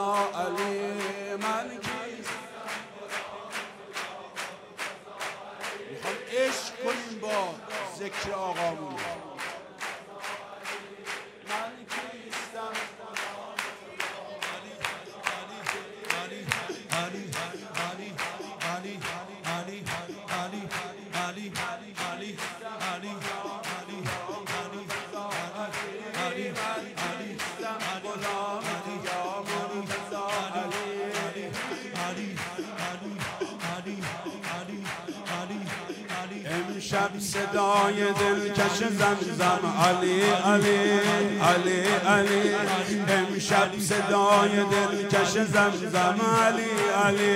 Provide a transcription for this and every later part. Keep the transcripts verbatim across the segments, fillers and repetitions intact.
رضا علی من کیستم میخوام عشق کنیم با ذکر آقامون من کیستم امشب صدای دلکش زمزم علی علی علی علی امشب صدای دلکش زمزم علی علی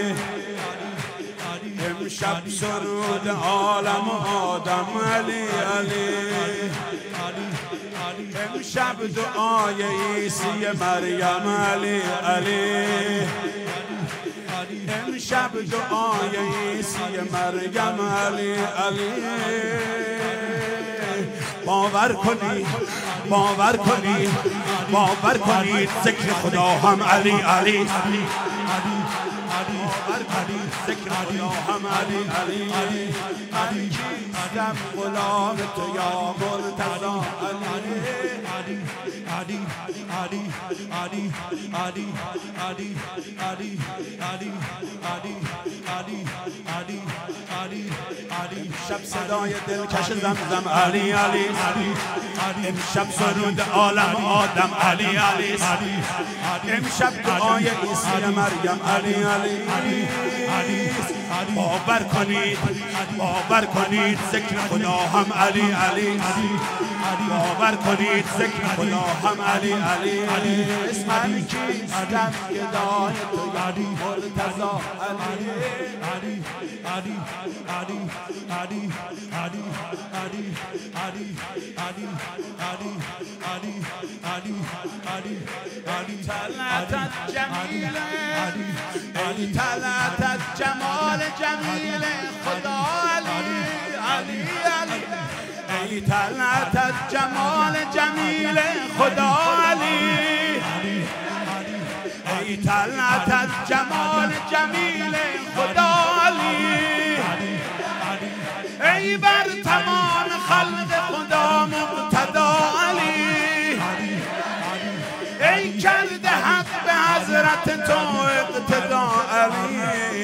امشب سرود عالم و آدم علی علی امشب دعای عیسی مریم علی علی امشب دعای عیسی مریم علی علی باور کنید باور کنید باور کنید ذکر خدا هم علی علی باور کنید ذکر خدا هم علی علی علی کیستم غلام تو یا مرتضی علی علی علی علی علی علی علی علی علی علی علی علی علی شب صدای دلکش زمزم علی علی امشب سرود عالم آدم علی علی امشب دعای عیسی مریم علی علی باور کنید باور کنید ذکر خدا هم علی علی باور کنید ذکر خدا هم علی علی من کیستم گدای تو یادی مرتضی علی علی علی علی علی علی علی علی علی علی علی علی علی علی طلعت جمیل علی طلعت جمال جمیل خدا علی علی علی ای طلعت جمال جمیل خدا علی ای طلعت جمال جمیل خدا علی ای بر تمام خلق خدا مقتدا علی ای کرده حق به حضرت تو اقتدا علی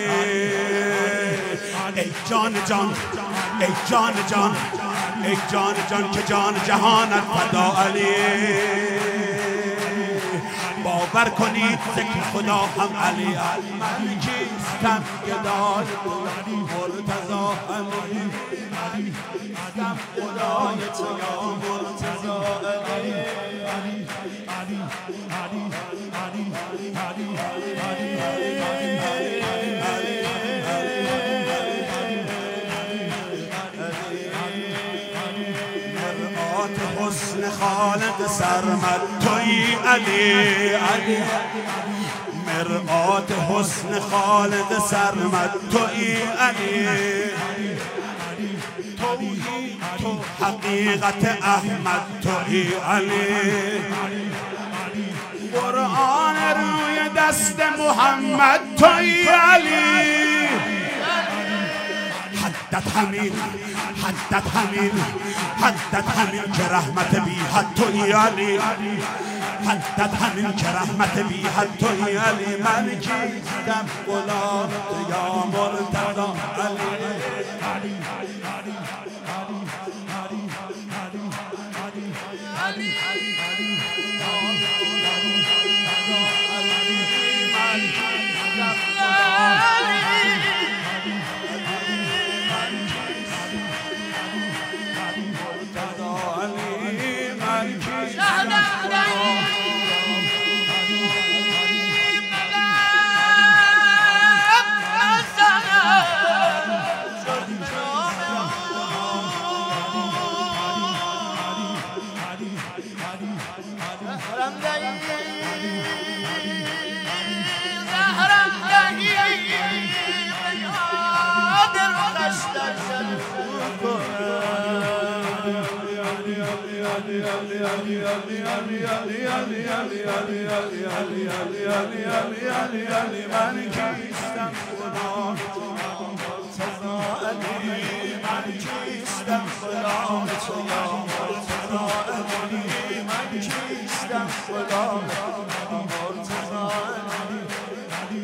ای جان جان ای جان جان ای جان جان که جان جهانت فدا علی باور کنید ذکر خدا هم علی من کیستم گدای تو مرتضی علی کیستم خدای تو یا مرتضی علی علی علی علی علی علی علی حسن خالق سرمد تویی علی علی مرآت حسن خالق سرمد تویی علی تویی تو حقیقت احمد تویی علی قرآن روی دست محمد تویی علی حدت همین حدت همین حدت همین که رحمت بی حد تویی علی حدت همین که رحمت بی حد تویی علی من کیستم غلام تو یا مرتضی علی علی علی علی علی علی علی کیستم غلام مرتضی علی من کیستم غلام تو یا مرتضی علی من کیستم غلام مرتضی علی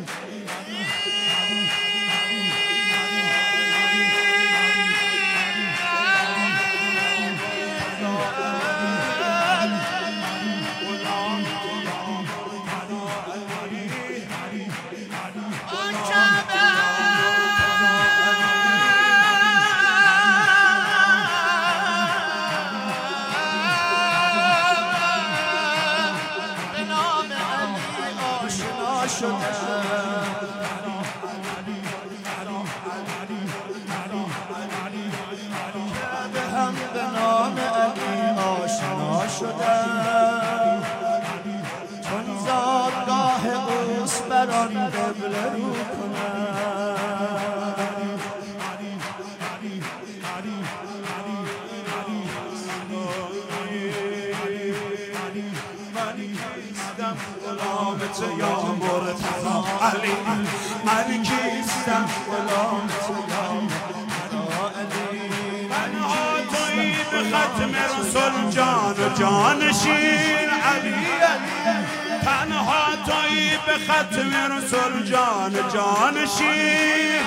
هم به نام علی آشنا شدم چون زادگاه اوست بر آن قبله رو کنم من کیستم غلام تو یا مرتضی علی من کیستم غلام تو یا مرتضی علی تنها تویی به ختم رسول جان و جانشین علی تنها تویی به ختم رسول جان و جانشین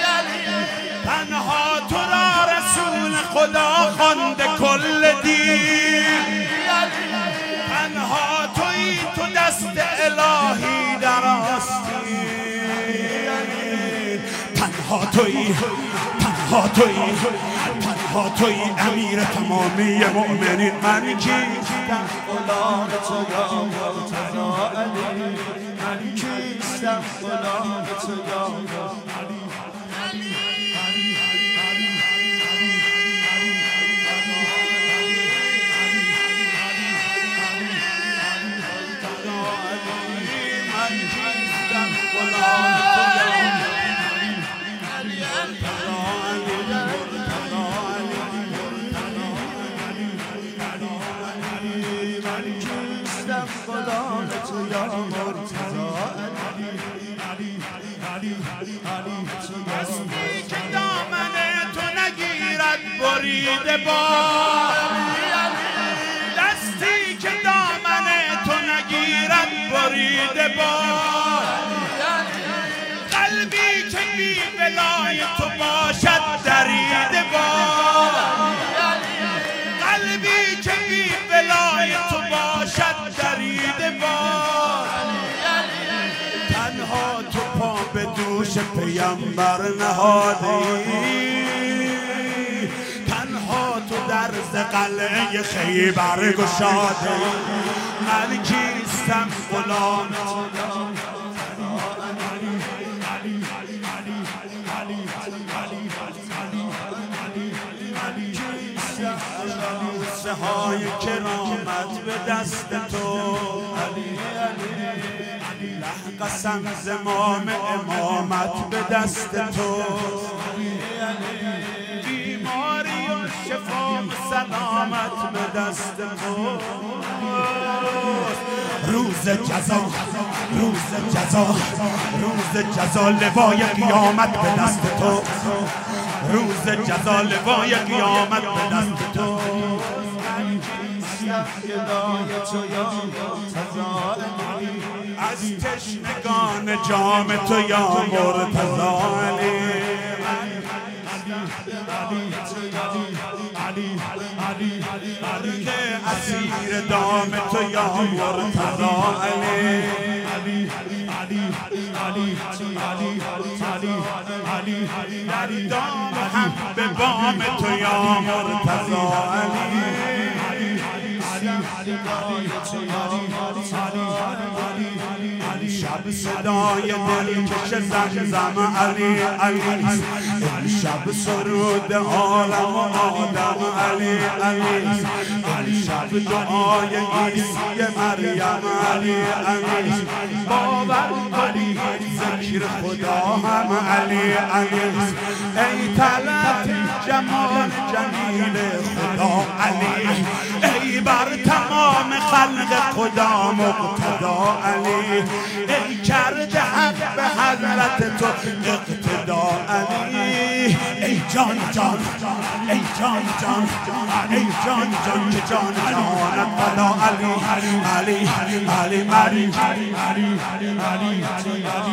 تنها تو را رسول خدا خوانده کل دین تنها تویی تو دست الهی در آستین تنها تویی تنها تویی تنها تویی امیر تمامی مؤمنین من کیستم غلام تو یا مرتضی علی من کیستم غلام تو یا علی دستی که دامن تو نگیرد بریده باد دستی که دامن تو نگیرد بریده باد قلبی که بی ولای تو باشد دریده باد قلبی که بی ولای تو باشد دریده باد تنها تو پا به دوش پیامبر نهادی تنها تو درز قلعه خیبر گشاده من کیستم غلام بوسه های کرامت به دست تو قسم زمام امامت به دست تو بیماری و شفا و سلامت به دست تو روز جزا روز جزا روز جزا لوای قیامت به دست تو روز جزا لوای قیامت به دست تو از تشنگان جام تو یا مرتضی علی که اسیر دام تو یا مرتضی علی دام هم به بام تو یا مرتضی شب صدای دلکش زمزم علی علی شب سرود عالم و آدم علی علی شب دعای عیسی مریم علی علی باور کنی ذکر خدا هم علی علی ای طلعت جمال جمیل خدا علی ای برتر امام خلق خدا مقتدا علی، ای کرده حق به حضرت تو اقتدا علی. ای جان جان ای جان جان ای جان جان که جان جانت فدا علی. علی علی علی علی علی علی